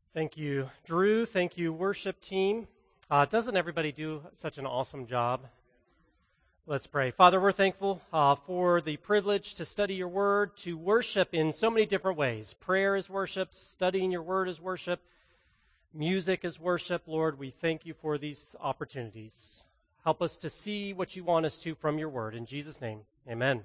Thank you, Drew. Thank you, worship team. Doesn't everybody do such an awesome job? Let's pray. Father, we're thankful for the privilege to study your word, to worship in so many different ways. Prayer is worship, studying your word is worship, music is worship. Lord, we thank you for these opportunities. Help us to see what you want us to from your word. In Jesus' name, amen.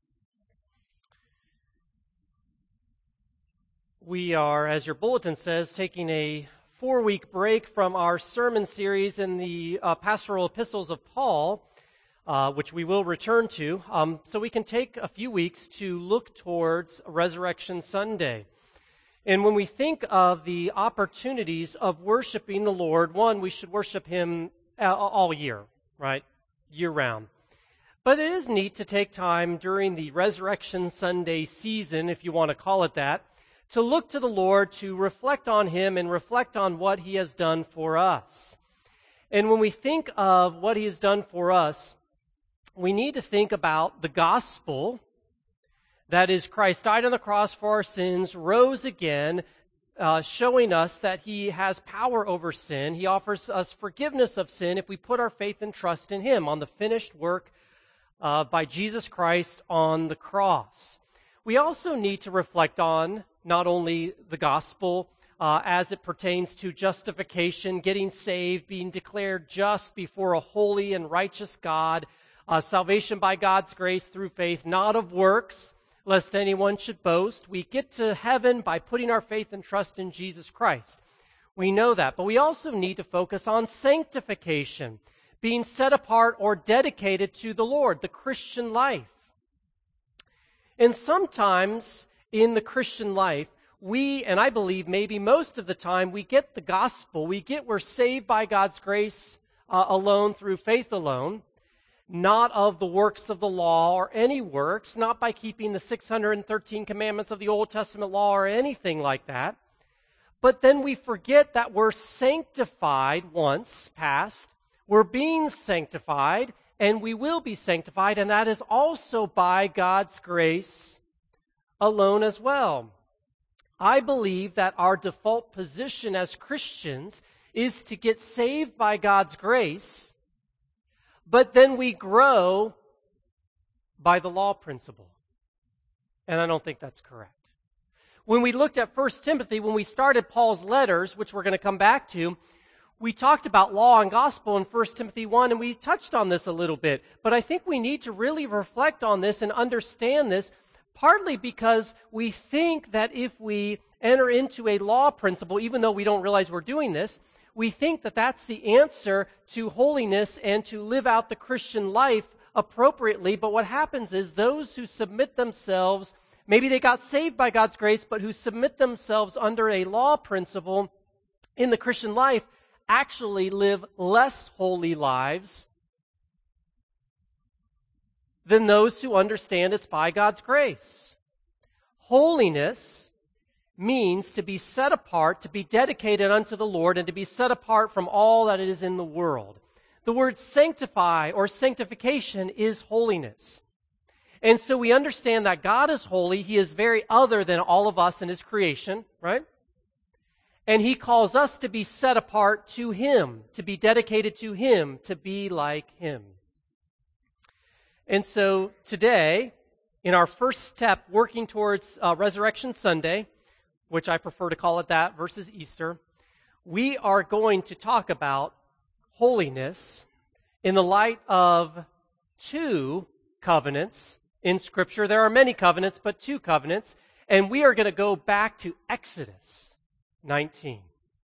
We are, as your bulletin says, taking a 4-week break from our sermon series in the pastoral epistles of Paul, which we will return to, so we can take a few weeks to look towards Resurrection Sunday. And when we think of the opportunities of worshiping the Lord, one, we should worship Him all year, right? Year-round. But it is neat to take time during the Resurrection Sunday season, if you want to call it that, to look to the Lord, to reflect on Him and reflect on what He has done for us. And when we think of what He has done for us, we need to think about the gospel, that is, Christ died on the cross for our sins, rose again, showing us that He has power over sin. He offers us forgiveness of sin if we put our faith and trust in Him, on the finished work by Jesus Christ on the cross. We also need to reflect on not only the gospel as it pertains to justification, getting saved, being declared just before a holy and righteous God, salvation by God's grace through faith, not of works, lest anyone should boast. We get to heaven by putting our faith and trust in Jesus Christ. We know that, but we also need to focus on sanctification, being set apart or dedicated to the Lord, the Christian life. And sometimes in the Christian life, we, and I believe maybe most of the time, we get the gospel. We're saved by God's grace alone, through faith alone, not of the works of the law or any works, not by keeping the 613 commandments of the Old Testament law or anything like that. But then we forget that we're sanctified once past. We're being sanctified, and we will be sanctified, and that is also by God's grace alone as well. I believe that our default position as Christians is to get saved by God's grace, but then we grow by the law principle. And I don't think that's correct. When we looked at 1 Timothy, when we started Paul's letters, which we're going to come back to, we talked about law and gospel in 1 Timothy 1, and we touched on this a little bit. But I think we need to really reflect on this and understand this, partly because we think that if we enter into a law principle, even though we don't realize we're doing this, we think that that's the answer to holiness and to live out the Christian life appropriately. But what happens is those who submit themselves, maybe they got saved by God's grace, but who submit themselves under a law principle in the Christian life, actually live less holy lives than those who understand it's by God's grace. Holiness means to be set apart, to be dedicated unto the Lord, and to be set apart from all that is in the world. The word sanctify or sanctification is holiness. And so we understand that God is holy. He is very other than all of us in His creation, right? And He calls us to be set apart to Him, to be dedicated to Him, to be like Him. And so today, in our first step working towards Resurrection Sunday, which I prefer to call it that versus Easter, we are going to talk about holiness in the light of 2 covenants in Scripture. There are many covenants, but 2 covenants. And we are going to go back to Exodus 19.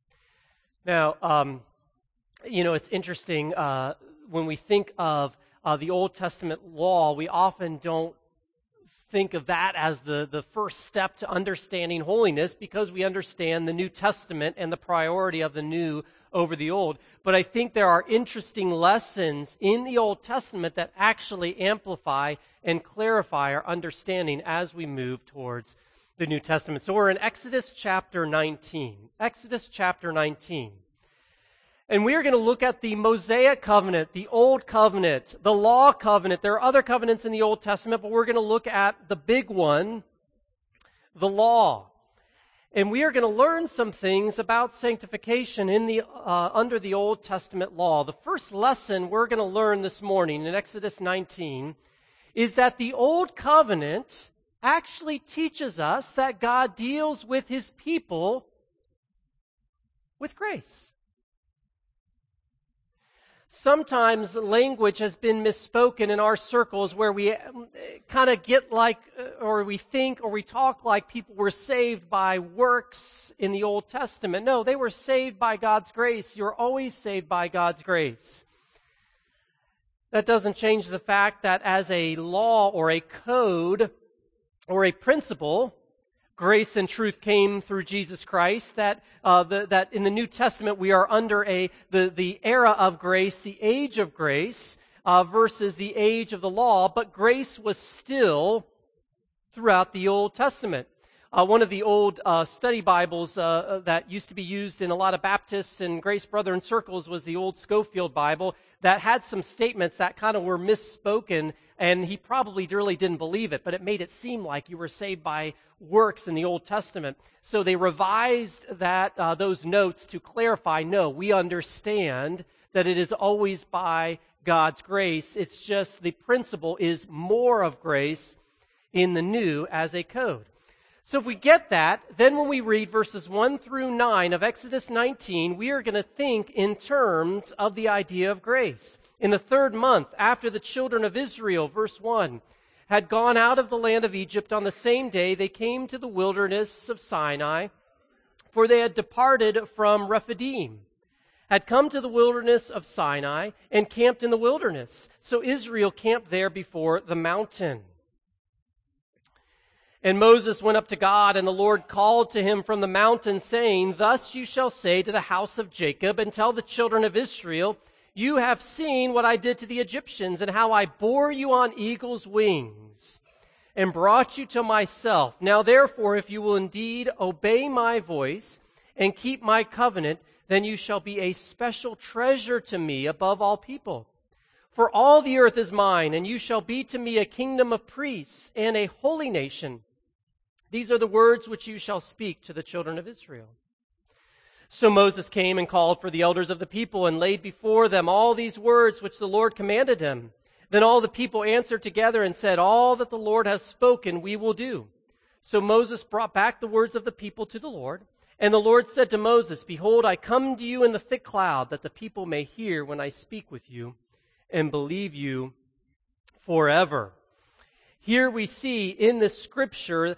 Now, it's interesting when we think of the Old Testament law, we often don't think of that as the first step to understanding holiness, because we understand the New Testament and the priority of the new over the old. But I think there are interesting lessons in the Old Testament that actually amplify and clarify our understanding as we move towards the New Testament. So we're in Exodus chapter 19. Exodus chapter 19. And we are going to look at the Mosaic covenant, the Old Covenant, the Law Covenant. There are other covenants in the Old Testament, but we're going to look at the big one, the law. And we are going to learn some things about sanctification in the under the Old Testament law. The first lesson we're going to learn this morning in Exodus 19 is that the Old Covenant actually teaches us that God deals with His people with grace. Sometimes language has been misspoken in our circles where we kind of get like, or we think, or we talk like people were saved by works in the Old Testament. No, they were saved by God's grace. You're always saved by God's grace. That doesn't change the fact that as a law or a code or a principle, grace and truth came through Jesus Christ, that in the New Testament we are under the era of grace, the age of grace, versus the age of the law, but grace was still throughout the Old Testament. One of the old study Bibles that used to be used in a lot of Baptists and Grace Brethren circles was the old Scofield Bible that had some statements that kind of were misspoken, and he probably really didn't believe it, but it made it seem like you were saved by works in the Old Testament. So they revised those notes to clarify, no, we understand that it is always by God's grace. It's just the principle is more of grace in the new as a code. So if we get that, then when we read verses 1 through 9 of Exodus 19, we are going to think in terms of the idea of grace. In the 3rd month, after the children of Israel, verse 1, had gone out of the land of Egypt, on the same day they came to the wilderness of Sinai, for they had departed from Rephidim, had come to the wilderness of Sinai, and camped in the wilderness. So Israel camped there before the mountain. And Moses went up to God, and the Lord called to him from the mountain, saying, Thus you shall say to the house of Jacob, and tell the children of Israel, You have seen what I did to the Egyptians, and how I bore you on eagle's wings, and brought you to myself. Now therefore, if you will indeed obey my voice, and keep my covenant, then you shall be a special treasure to me above all people. For all the earth is mine, and you shall be to me a kingdom of priests, and a holy nation. These are the words which you shall speak to the children of Israel. So Moses came and called for the elders of the people and laid before them all these words which the Lord commanded him. Then all the people answered together and said, All that the Lord has spoken we will do. So Moses brought back the words of the people to the Lord. And the Lord said to Moses, Behold, I come to you in the thick cloud, that the people may hear when I speak with you, and believe you forever. Here we see in the scripture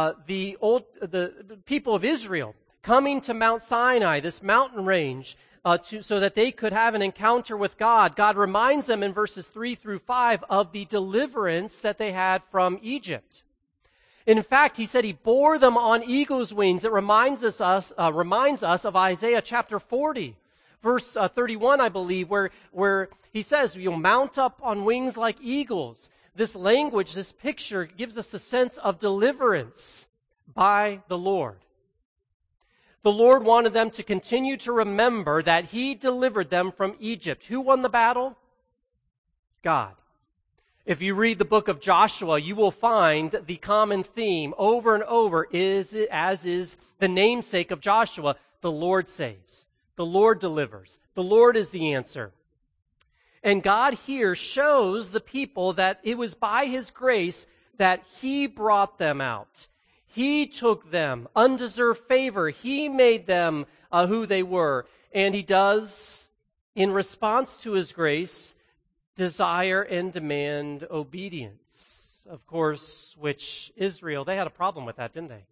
the people of Israel coming to Mount Sinai, this mountain range, so that they could have an encounter with God. God reminds them in verses 3 through 5 of the deliverance that they had from Egypt. In fact, he said he bore them on eagle's wings. It reminds us of Isaiah chapter 40, verse 31, I believe, where he says, You'll mount up on wings like eagles. This language, this picture gives us the sense of deliverance by the Lord. The Lord wanted them to continue to remember that He delivered them from Egypt. Who won the battle? God. If you read the book of Joshua, you will find the common theme over and over as is the namesake of Joshua. The Lord saves. The Lord delivers. The Lord is the answer. And God here shows the people that it was by His grace that He brought them out. He took them, undeserved favor. He made them who they were. And He does, in response to His grace, desire and demand obedience. Of course, which Israel, they had a problem with that, didn't they?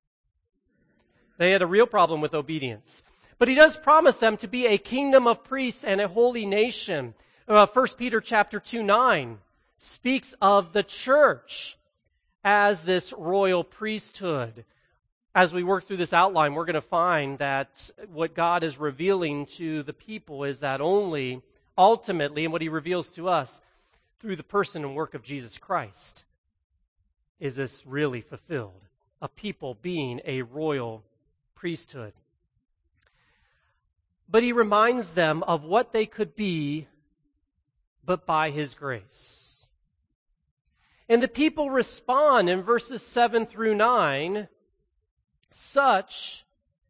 They had a real problem with obedience. But He does promise them to be a kingdom of priests and a holy nation. 1 Peter chapter 2:9 speaks of the church as this royal priesthood. As we work through this outline, we're going to find that what God is revealing to the people is that only ultimately, and what He reveals to us through the person and work of Jesus Christ, is this really fulfilled. A people being a royal priesthood. But He reminds them of what they could be but by His grace. And the people respond in verses 7 through 9, Such,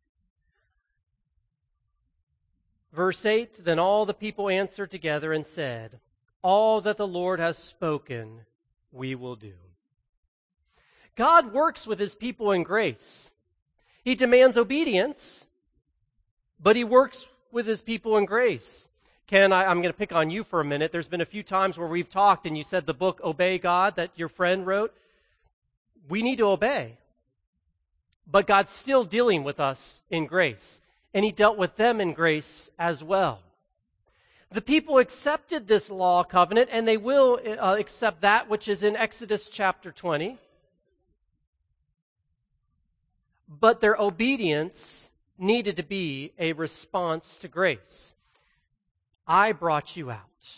verse 8, then all the people answered together and said, all that the Lord has spoken, we will do. God works with his people in grace. He demands obedience, but he works with his people in grace. Ken, I'm going to pick on you for a minute. There's been a few times where we've talked and you said the book Obey God that your friend wrote. We need to obey. But God's still dealing with us in grace. And he dealt with them in grace as well. The people accepted this law covenant, and they will accept that which is in Exodus chapter 20. But their obedience needed to be a response to grace. I brought you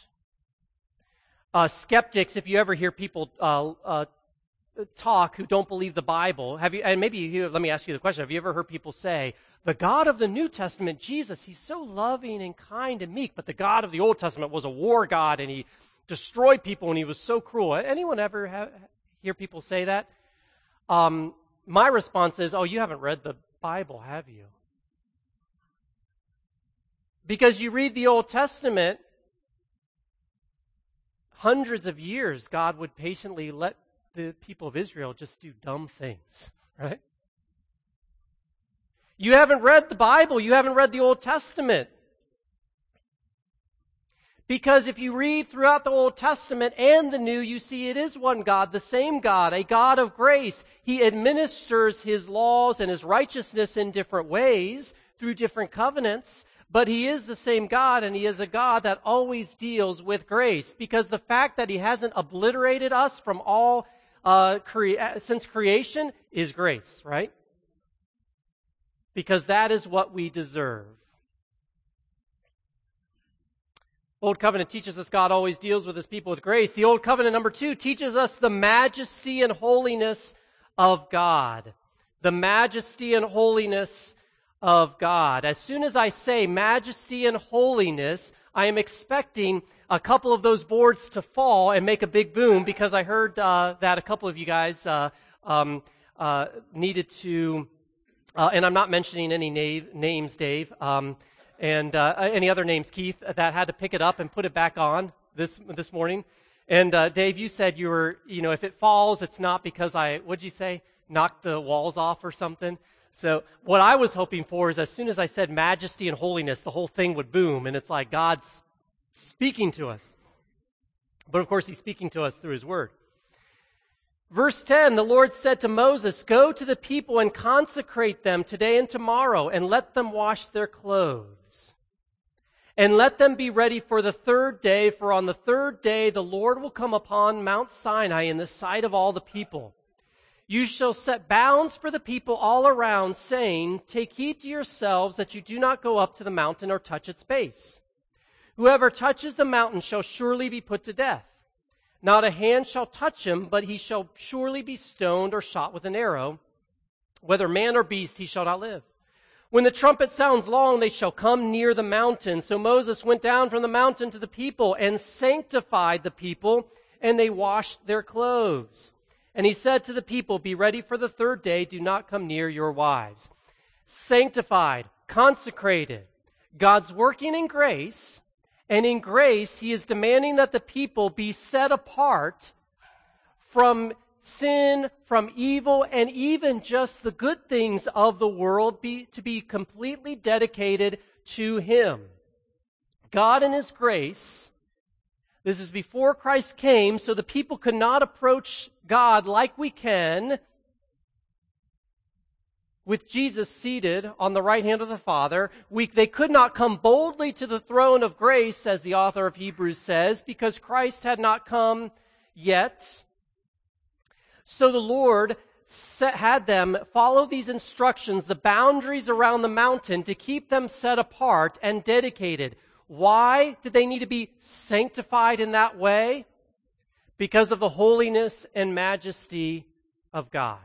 out. Skeptics, if you ever hear people talk who don't believe the Bible, let me ask you the question, have you ever heard people say, the God of the New Testament, Jesus, he's so loving and kind and meek, but the God of the Old Testament was a war God and he destroyed people and he was so cruel. Anyone ever hear people say that? My response is, you haven't read the Bible, have you? Because you read the Old Testament, hundreds of years God would patiently let the people of Israel just do dumb things, right? You haven't read the Bible. You haven't read the Old Testament. Because if you read throughout the Old Testament and the New, you see it is one God, the same God, a God of grace. He administers his laws and his righteousness in different ways through different covenants, but he is the same God, and he is a God that always deals with grace. Because the fact that he hasn't obliterated us from all since creation is grace, right? Because that is what we deserve. Old Covenant teaches us God always deals with his people with grace. The Old Covenant, number 2, teaches us the majesty and holiness of God. The majesty and holiness of God. As soon as I say majesty and holiness, I am expecting a couple of those boards to fall and make a big boom, because I heard that a couple of you guys needed to, and I'm not mentioning any names, Dave, and any other names, Keith, that had to pick it up and put it back on this morning. And Dave, you said you were, if it falls, it's not because what'd you say, knocked the walls off or something? So what I was hoping for is as soon as I said majesty and holiness, the whole thing would boom, and it's like God's speaking to us. But of course, he's speaking to us through his word. Verse 10, the Lord said to Moses, go to the people and consecrate them today and tomorrow, and let them wash their clothes. And let them be ready for the third day, for on the third day the Lord will come upon Mount Sinai in the sight of all the people. You shall set bounds for the people all around, saying, take heed to yourselves that you do not go up to the mountain or touch its base. Whoever touches the mountain shall surely be put to death. Not a hand shall touch him, but he shall surely be stoned or shot with an arrow. Whether man or beast, he shall not live. When the trumpet sounds long, they shall come near the mountain. So Moses went down from the mountain to the people and sanctified the people, and they washed their clothes. And he said to the people, be ready for the third day, do not come near your wives. Sanctified, consecrated. God's working in grace, and in grace he is demanding that the people be set apart from sin, from evil, and even just the good things of the world, to be completely dedicated to him. God in his grace, this is before Christ came, so the people could not approach God like we can with Jesus seated on the right hand of the Father. They could not come boldly to the throne of grace, as the author of Hebrews says, because Christ had not come yet. So the Lord had them follow these instructions, the boundaries around the mountain, to keep them set apart and dedicated. Why did they need to be sanctified in that way? Because of the holiness and majesty of God.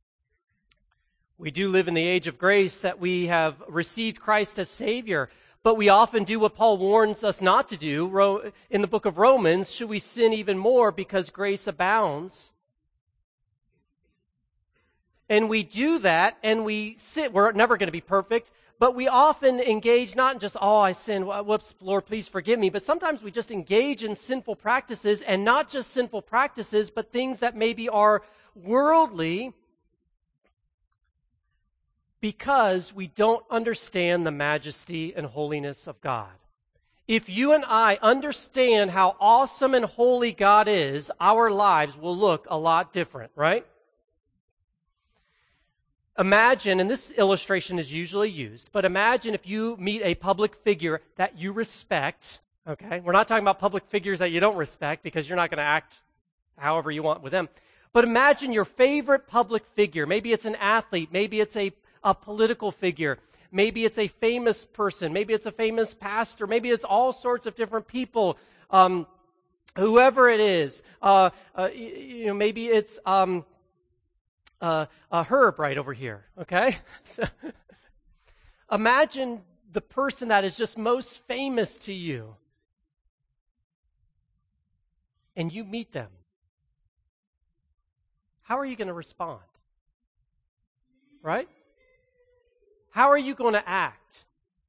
We do live in the age of grace, that we have received Christ as Savior, but we often do what Paul warns us not to do. In the book of Romans, should we sin even more because grace abounds? And we do that, and we sit. We're never going to be perfect, but we often engage not in just, oh, I sinned, whoops, Lord, please forgive me. But sometimes we just engage in sinful practices, and not just sinful practices, but things that maybe are worldly, because we don't understand the majesty and holiness of God. If you and I understand how awesome and holy God is, our lives will look a lot different, right? Imagine, and this illustration is usually used, but imagine if you meet a public figure that you respect, okay? We're not talking about public figures that you don't respect because you're not going to act however you want with them. But imagine your favorite public figure. Maybe it's an athlete. Maybe it's a political figure. Maybe it's a famous person. Maybe it's a famous pastor. Maybe it's all sorts of different people. Whoever it is. Maybe it's Herb right over here, okay? So, imagine the person that is just most famous to you, and you meet them. How are you going to respond? Right? How are you going to act?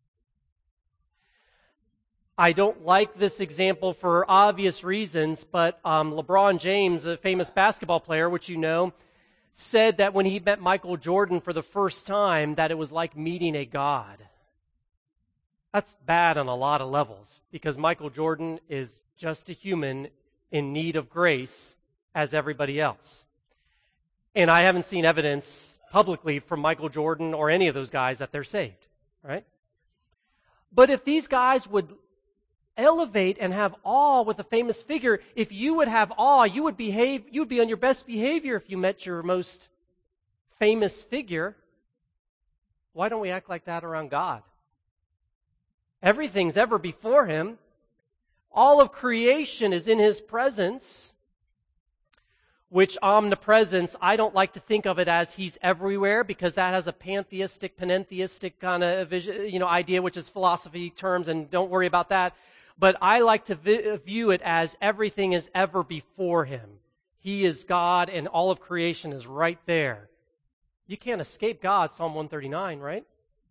I don't like this example for obvious reasons, but LeBron James, a famous basketball player, which you know, said that when he met Michael Jordan for the first time, that it was like meeting a god. That's bad on a lot of levels, because Michael Jordan is just a human in need of grace as everybody else. And I haven't seen evidence publicly from Michael Jordan or any of those guys that they're saved, right? But if these guys would elevate and have awe with a famous figure, if you would have awe, you would be on your best behavior if you met your most famous figure. Why don't we act like that around God? Everything's ever before Him. All of creation is in His presence. Which omnipresence, I don't like to think of it as He's everywhere, because that has a pantheistic kind of idea, which is philosophy terms, and don't worry about that. But I like to view it as everything is ever before Him. He is God, and all of creation is right there. You can't escape God, Psalm 139, right?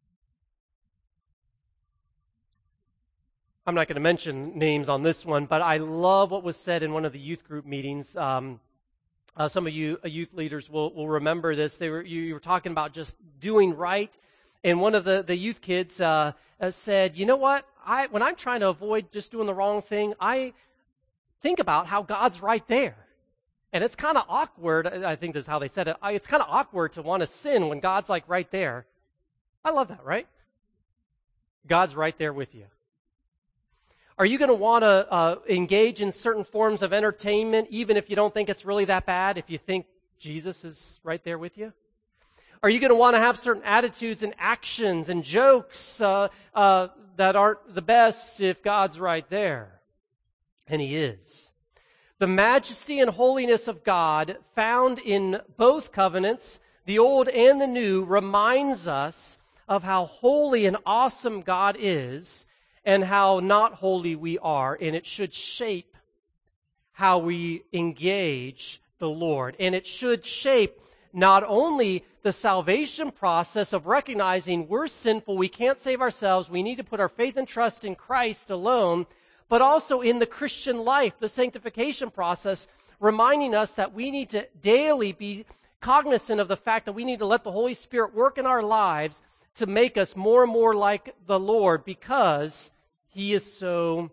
I'm not going to mention names on this one, but I love what was said in one of the youth group meetings. Some of you youth leaders will remember this. You were talking about just doing right, and one of the youth kids said, "You know what? When I'm trying to avoid just doing the wrong thing, I think about how God's right there, and it's kind of awkward." I think this is how they said it. It's kind of awkward to want to sin when God's like right there. I love that, right? God's right there with you. Are you going to want to engage in certain forms of entertainment, even if you don't think it's really that bad, if you think Jesus is right there with you? Are you going to want to have certain attitudes and actions and jokes that aren't the best if God's right there? And He is. The majesty and holiness of God found in both covenants, the old and the new, reminds us of how holy and awesome God is, and how not holy we are, and it should shape how we engage the Lord. And it should shape not only the salvation process of recognizing we're sinful, we can't save ourselves, we need to put our faith and trust in Christ alone, but also in the Christian life, the sanctification process, reminding us that we need to daily be cognizant of the fact that we need to let the Holy Spirit work in our lives to make us more and more like the Lord, because He is so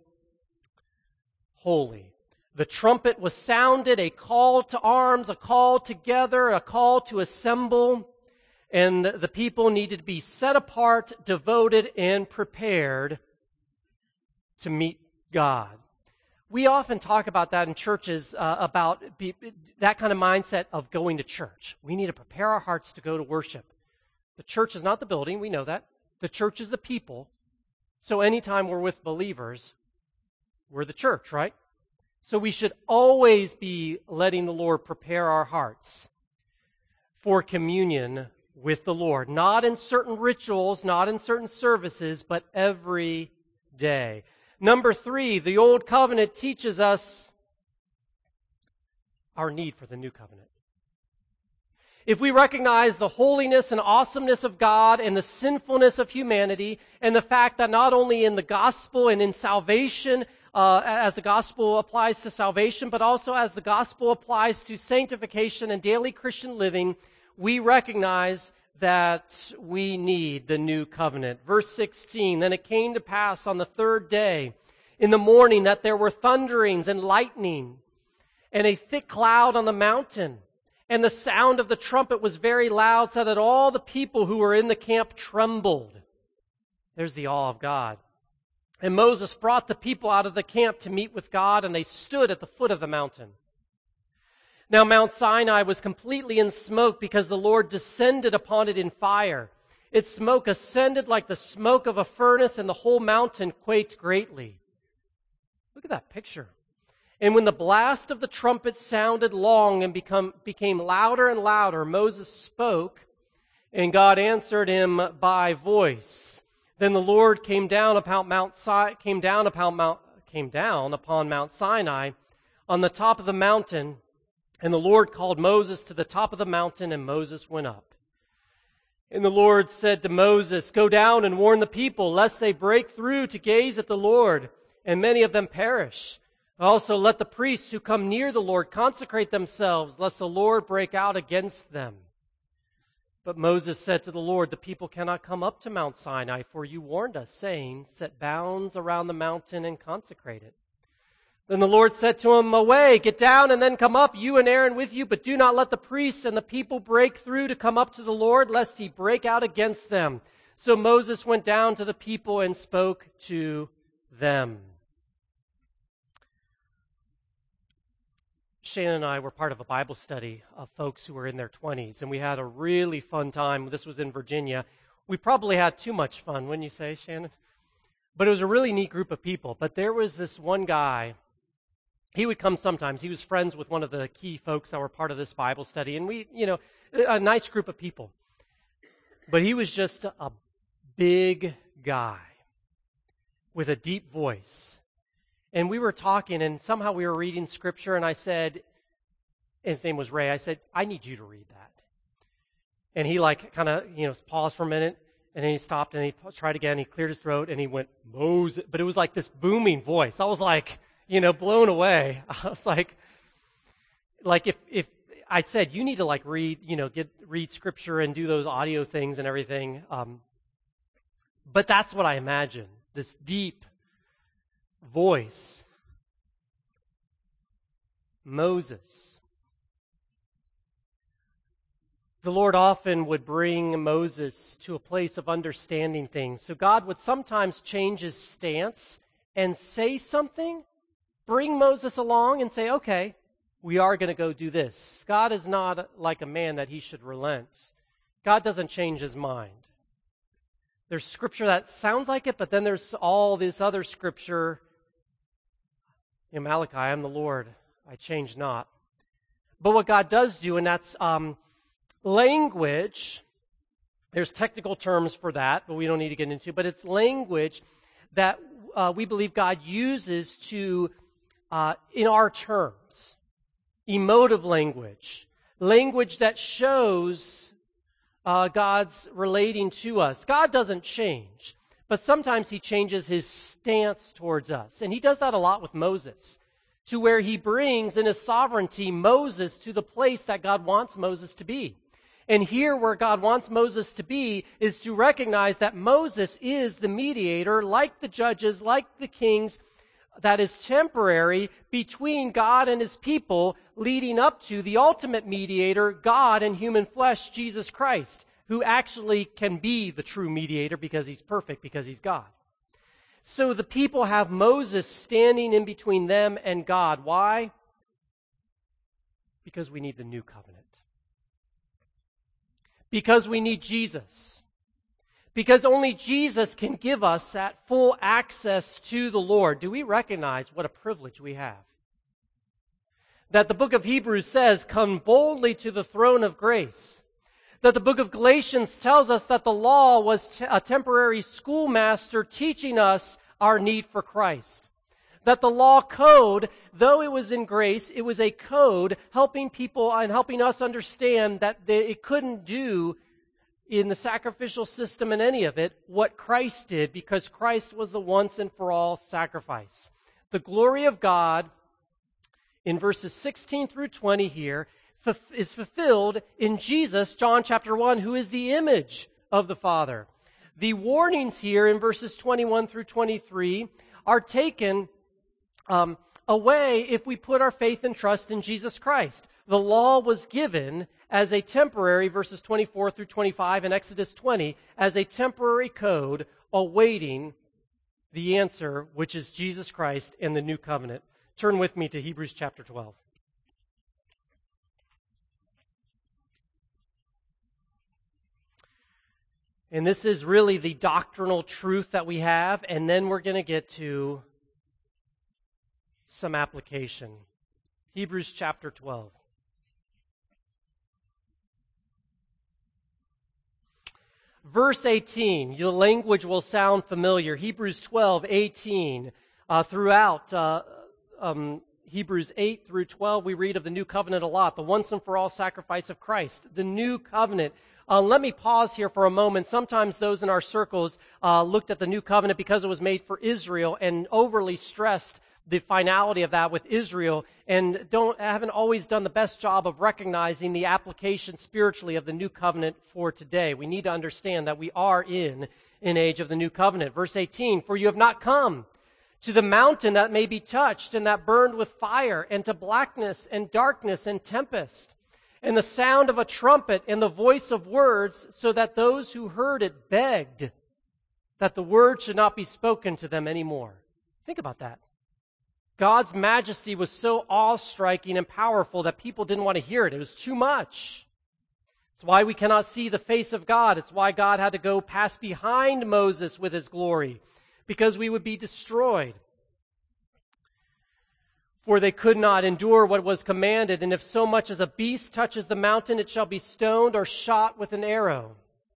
holy. The trumpet was sounded, a call to arms, a call together, a call to assemble, and the people needed to be set apart, devoted, and prepared to meet God. We often talk about that in churches, about that kind of mindset of going to church. We need to prepare our hearts to go to worship. The church is not the building, we know that. The church is the people. So anytime we're with believers, we're the church, right? So we should always be letting the Lord prepare our hearts for communion with the Lord. Not in certain rituals, not in certain services, but every day. Number 3, the Old Covenant teaches us our need for the New Covenant. if we recognize the holiness and awesomeness of God and the sinfulness of humanity, and the fact that not only in the gospel and in salvation, as the gospel applies to salvation, but also as the gospel applies to sanctification and daily Christian living, we recognize that we need the new covenant. Verse 16, then it came to pass on the third day in the morning that there were thunderings and lightning and a thick cloud on the mountain. And the sound of the trumpet was very loud, so that all the people who were in the camp trembled. There's the awe of God. And Moses brought the people out of the camp to meet with God, and they stood at the foot of the mountain. Now Mount Sinai was completely in smoke, because the Lord descended upon it in fire. Its smoke ascended like the smoke of a furnace, and the whole mountain quaked greatly. Look at that picture. And when the blast of the trumpet sounded long and became louder and louder, Moses spoke, and God answered him by voice. Then the Lord came down upon Mount Sinai on the top of the mountain, and the Lord called Moses to the top of the mountain, and Moses went up. And the Lord said to Moses, "Go down and warn the people, lest they break through to gaze at the Lord, and many of them perish. Also let the priests who come near the Lord consecrate themselves, lest the Lord break out against them." But Moses said to the Lord, "The people cannot come up to Mount Sinai, for you warned us, saying, 'Set bounds around the mountain and consecrate it.'" Then the Lord said to him, "Away, get down and then come up, you and Aaron with you, but do not let the priests and the people break through to come up to the Lord, lest he break out against them." So Moses went down to the people and spoke to them. Shannon and I were part of a Bible study of folks who were in their 20s, and we had a really fun time. This was in Virginia. We probably had too much fun, wouldn't you say, Shannon? But it was a really neat group of people. But there was this one guy. He would come sometimes. He was friends with one of the key folks that were part of this Bible study, and we, a nice group of people. But he was just a big guy with a deep voice. And we were talking, and somehow we were reading scripture, and I said, his name was Ray, I said, "I need you to read that." And he paused for a minute, and then he stopped, and he tried again, he cleared his throat, and he went, "Moses," but it was like this booming voice. I was like, blown away. I was like if I said, "You need to read scripture and do those audio things and everything." But that's what I imagined, this deep voice. Moses. The Lord often would bring Moses to a place of understanding things. So God would sometimes change his stance and say something, bring Moses along and say, "Okay, we are going to go do this." God is not like a man that he should relent. God doesn't change his mind. There's scripture that sounds like it, but then there's all this other scripture. In Malachi, "I am the Lord, I change not." But what God does do, and that's language, there's technical terms for that, but we don't need to get into, but it's language that we believe God uses to, in our terms, emotive language that shows God's relating to us. God doesn't change. But sometimes he changes his stance towards us. And he does that a lot with Moses, to where he brings in his sovereignty Moses to the place that God wants Moses to be. And here where God wants Moses to be is to recognize that Moses is the mediator, like the judges, like the kings, that is temporary between God and his people, leading up to the ultimate mediator, God in human flesh, Jesus Christ, who actually can be the true mediator because he's perfect, because he's God. So the people have Moses standing in between them and God. Why? Because we need the new covenant. Because we need Jesus. Because only Jesus can give us that full access to the Lord. Do we recognize what a privilege we have? That the book of Hebrews says, "Come boldly to the throne of grace." That the book of Galatians tells us that the law was a temporary schoolmaster teaching us our need for Christ. That the law code, though it was in grace, it was a code helping people and helping us understand that it couldn't do in the sacrificial system and any of it what Christ did, because Christ was the once and for all sacrifice. The glory of God in verses 16 through 20 here is fulfilled in Jesus, John chapter 1, who is the image of the Father. The warnings here in verses 21 through 23 are taken away if we put our faith and trust in Jesus Christ. The law was given as a temporary, verses 24 through 25 in Exodus 20, as a temporary code awaiting the answer, which is Jesus Christ and the new covenant. Turn with me to Hebrews chapter 12. And this is really the doctrinal truth that we have, and then we're going to get to some application. Hebrews chapter 12. Verse 18, your language will sound familiar. Hebrews 12:18. Throughout Hebrews 8 through 12, we read of the new covenant a lot, the once and for all sacrifice of Christ, the new covenant. Let me pause here for a moment. Sometimes those in our circles looked at the new covenant because it was made for Israel and overly stressed the finality of that with Israel, and haven't always done the best job of recognizing the application spiritually of the new covenant for today. We need to understand that we are in an age of the new covenant. Verse 18, for you have not come to the mountain that may be touched and that burned with fire, and to blackness and darkness and tempest, and the sound of a trumpet and the voice of words, so that those who heard it begged that the word should not be spoken to them anymore. Think about that. God's majesty was so awe-striking and powerful that people didn't want to hear it. It was too much. It's why we cannot see the face of God. It's why God had to go pass behind Moses with his glory, because we would be destroyed. For they could not endure what was commanded, and if so much as a beast touches the mountain, it shall be stoned or shot with an arrow.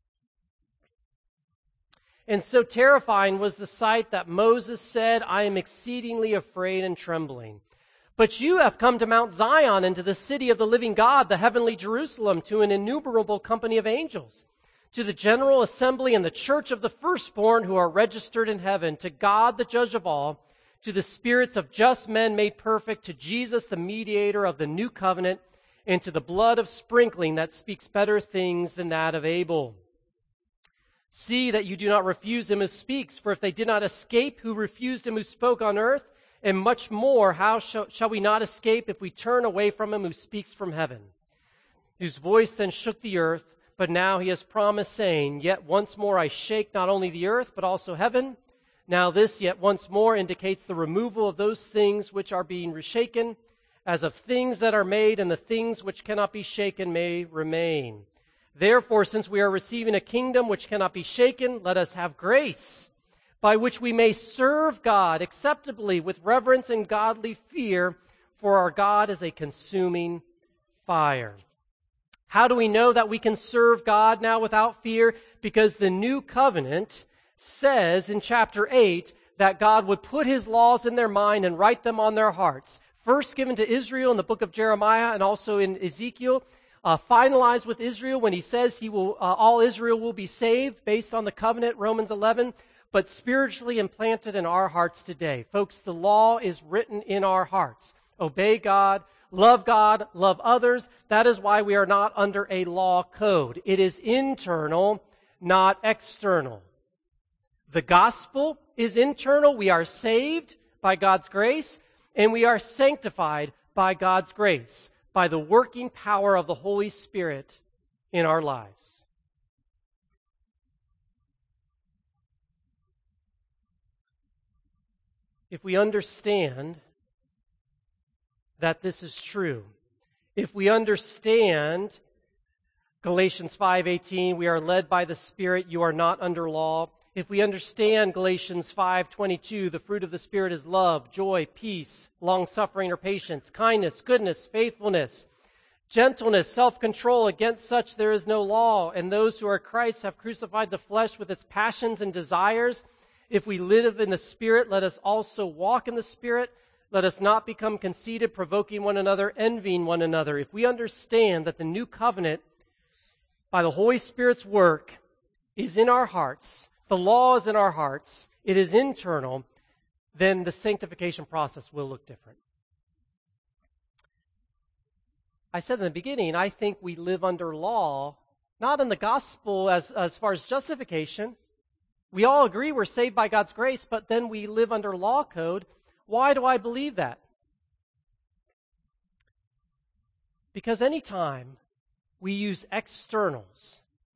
And so terrifying was the sight that Moses said, I am exceedingly afraid and trembling. But you have come to Mount Zion and to the city of the living God, the heavenly Jerusalem, to an innumerable company of angels, to the general assembly and the church of the firstborn who are registered in heaven, to God the judge of all, to the spirits of just men made perfect, to Jesus the mediator of the new covenant, and to the blood of sprinkling that speaks better things than that of Abel. See that you do not refuse him who speaks, for if they did not escape who refused him who spoke on earth, and much more, how shall we not escape if we turn away from him who speaks from heaven, whose voice then shook the earth, but now he has promised, saying, yet once more I shake not only the earth, but also heaven. Now this yet once more indicates the removal of those things which are being reshaken, as of things that are made, and the things which cannot be shaken may remain. Therefore, since we are receiving a kingdom which cannot be shaken, let us have grace, by which we may serve God acceptably with reverence and godly fear, for our God is a consuming fire. How do we know that we can serve God now without fear? Because the new covenant says in chapter 8 that God would put his laws in their mind and write them on their hearts. First given to Israel in the book of Jeremiah and also in Ezekiel, finalized with Israel when he says all Israel will be saved based on the covenant, Romans 11, but spiritually implanted in our hearts today. Folks, the law is written in our hearts. Obey God, love others. That is why we are not under a law code. It is internal, not external. The gospel is internal. We are saved by God's grace, and we are sanctified by God's grace, by the working power of the Holy Spirit in our lives. If we understand that this is true, if we understand Galatians 5:18, we are led by the Spirit, you are not under law. If we understand Galatians 5:22, the fruit of the Spirit is love, joy, peace, long-suffering or patience, kindness, goodness, faithfulness, gentleness, self-control. Against such there is no law. And those who are Christ have crucified the flesh with its passions and desires. If we live in the Spirit, let us also walk in the Spirit. Let us not become conceited, provoking one another, envying one another. If we understand that the new covenant, by the Holy Spirit's work, is in our hearts, the law is in our hearts, it is internal, then the sanctification process will look different. I said in the beginning, I think we live under law, not in the gospel as far as justification. We all agree we're saved by God's grace, but then we live under law code. Why do I believe that? Because anytime we use externals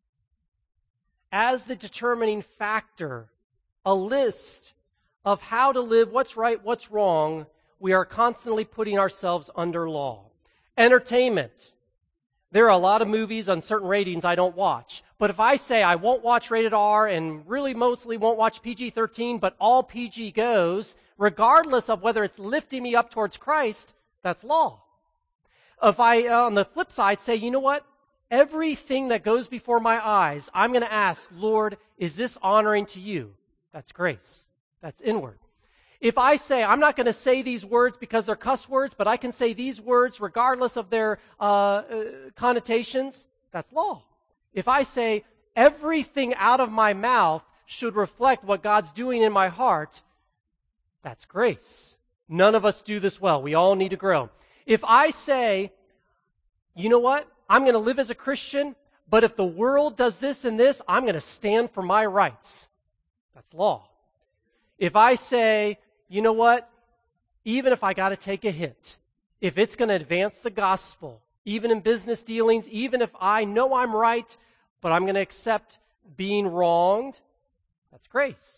as the determining factor, a list of how to live, what's right, what's wrong, we are constantly putting ourselves under law. Entertainment. There are a lot of movies on certain ratings I don't watch. But if I say I won't watch rated R and really mostly won't watch PG-13, but all PG goes, regardless of whether it's lifting me up towards Christ, that's law. If I, on the flip side, say, you know what? Everything that goes before my eyes, I'm going to ask, Lord, is this honoring to you? That's grace. That's inward. If I say, I'm not going to say these words because they're cuss words, but I can say these words regardless of their connotations, that's law. If I say, everything out of my mouth should reflect what God's doing in my heart, that's grace. None of us do this well. We all need to grow. If I say, you know what? I'm going to live as a Christian, but if the world does this and this, I'm going to stand for my rights. That's law. If I say, you know what? Even if I got to take a hit, if it's going to advance the gospel, even in business dealings, even if I know I'm right, but I'm going to accept being wronged, that's grace.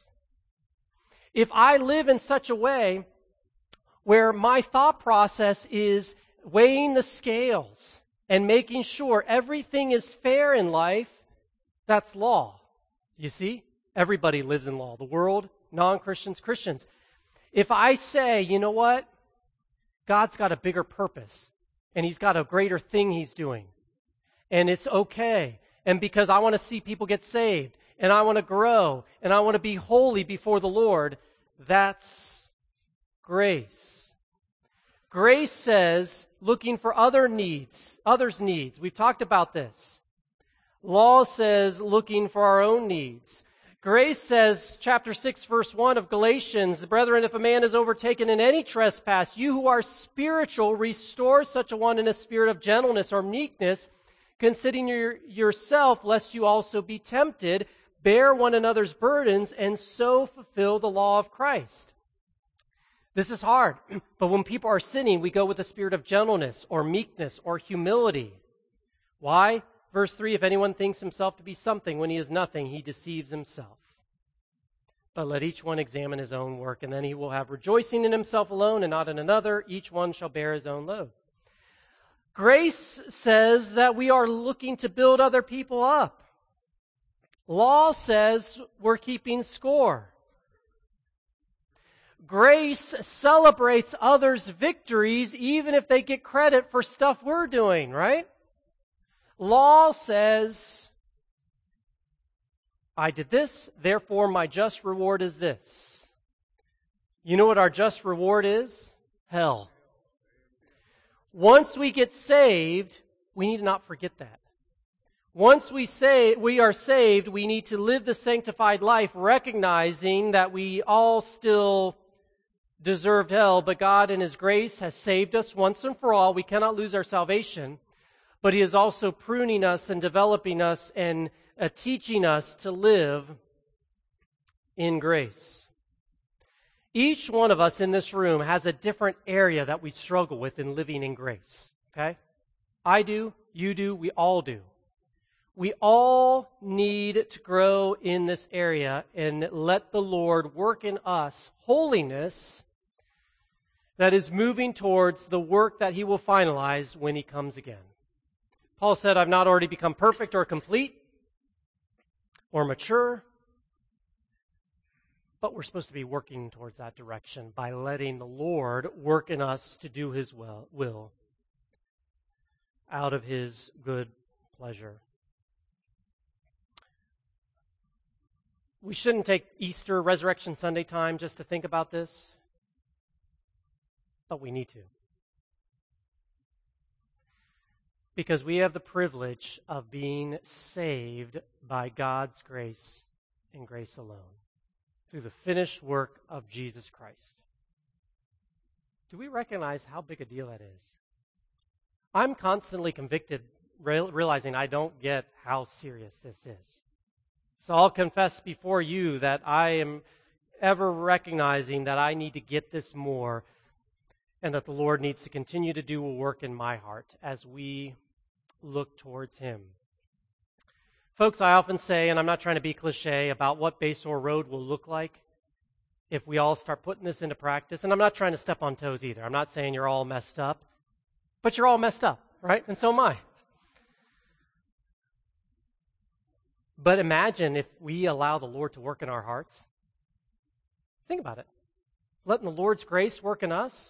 If I live in such a way where my thought process is weighing the scales and making sure everything is fair in life, that's law. You see? Everybody lives in law. The world, non-Christians, Christians. If I say, you know what? God's got a bigger purpose, and He's got a greater thing He's doing, and it's okay, and because I want to see people get saved, and I want to grow, and I want to be holy before the Lord, that's grace. Grace says, looking for others' needs. We've talked about this. Law says, looking for our own needs. Grace says, chapter 6, verse 1 of Galatians, brethren, if a man is overtaken in any trespass, you who are spiritual, restore such a one in a spirit of gentleness or meekness, considering yourself, lest you also be tempted, bear one another's burdens, and so fulfill the law of Christ. This is hard, but when people are sinning, we go with a spirit of gentleness or meekness or humility. Why? Verse 3, if anyone thinks himself to be something when he is nothing, he deceives himself. But let each one examine his own work, and then he will have rejoicing in himself alone and not in another. Each one shall bear his own load. Grace says that we are looking to build other people up. Law says we're keeping score. Grace celebrates others' victories even if they get credit for stuff we're doing, right? Law says, I did this, therefore my just reward is this. You know what our just reward is? Hell. Once we get saved, we need to not forget that. Once we are saved, we need to live the sanctified life, recognizing that we all still deserved hell, but God in His grace has saved us once and for all. We cannot lose our salvation, but He is also pruning us and developing us and teaching us to live in grace. Each one of us in this room has a different area that we struggle with in living in grace, okay? I do, you do, we all do. We all need to grow in this area and let the Lord work in us holiness that is moving towards the work that He will finalize when He comes again. Paul said, I've not already become perfect or complete or mature, but we're supposed to be working towards that direction by letting the Lord work in us to do His will out of His good pleasure. We shouldn't take Easter, Resurrection Sunday time just to think about this, but we need to. Because we have the privilege of being saved by God's grace and grace alone, through the finished work of Jesus Christ. Do we recognize how big a deal that is? I'm constantly convicted, realizing I don't get how serious this is. So I'll confess before you that I am ever recognizing that I need to get this more, and that the Lord needs to continue to do a work in my heart as we look towards Him. Folks, I often say, and I'm not trying to be cliche, about what Basehor Road will look like if we all start putting this into practice. And I'm not trying to step on toes either. I'm not saying you're all messed up, but you're all messed up, right? And so am I. But imagine if we allow the Lord to work in our hearts. Think about it. Letting the Lord's grace work in us.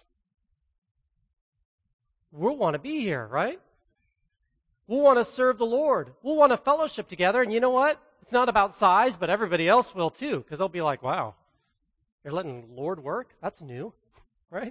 We'll want to be here, right? We'll want to serve the Lord. We'll want to fellowship together. And you know what? It's not about size, but everybody else will too, because they'll be like, wow, you're letting the Lord work? That's new, right?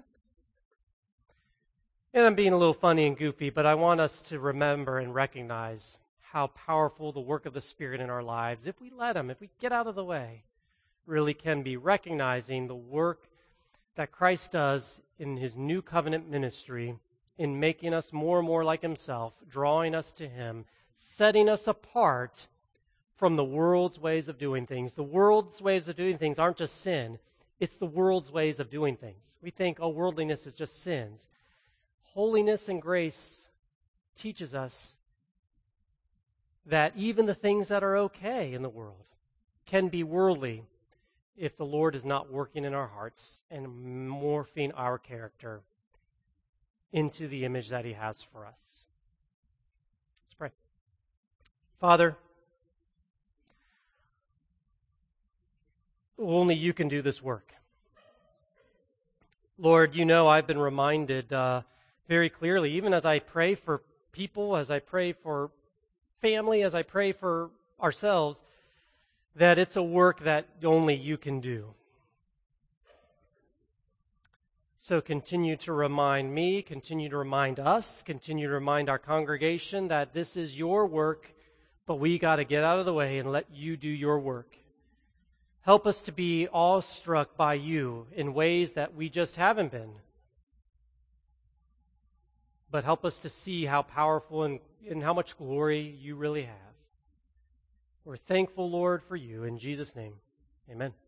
And I'm being a little funny and goofy, but I want us to remember and recognize how powerful the work of the Spirit in our lives, if we let Him, if we get out of the way, really can be, recognizing the work that Christ does in His new covenant ministry in making us more and more like Himself, drawing us to Him, setting us apart from the world's ways of doing things. The world's ways of doing things aren't just sin. It's the world's ways of doing things. We think, oh, worldliness is just sins. Holiness and grace teaches us that even the things that are okay in the world can be worldly if the Lord is not working in our hearts and morphing our character into the image that He has for us. Let's pray. Father, only You can do this work. Lord, You know I've been reminded very clearly, even as I pray for people, as I pray for family, as I pray for ourselves, that it's a work that only You can do. So continue to remind me, continue to remind us, continue to remind our congregation that this is Your work, but we got to get out of the way and let You do Your work. Help us to be awestruck by You in ways that we just haven't been. But help us to see how powerful and how much glory You really have. We're thankful, Lord, for You. In Jesus' name, amen.